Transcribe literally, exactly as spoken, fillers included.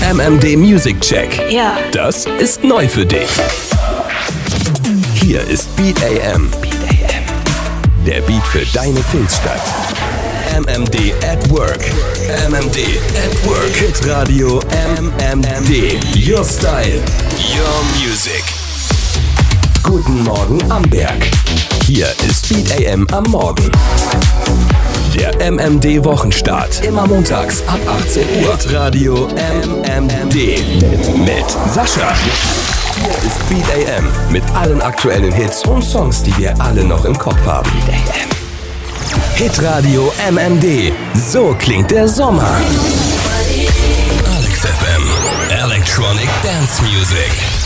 M M D Music Check. Ja. Das ist neu für dich. Hier ist Beat A M. Beat A M. Der Beat für deine Filzstadt. M M D at Work. M M D at Work. Hitradio M M D. Your Style. Your Music. Guten Morgen Amberg. Hier ist Beat A M am Morgen. Der M M D Wochenstart. Immer montags ab achtzehn Uhr. Hitradio M M D. Mit Sascha. Hier ist Beat A M. Mit allen aktuellen Hits und Songs, die wir alle noch im Kopf haben. Beat A M. Hitradio M M D. So klingt der Sommer. Alex F M. Electronic Dance Music.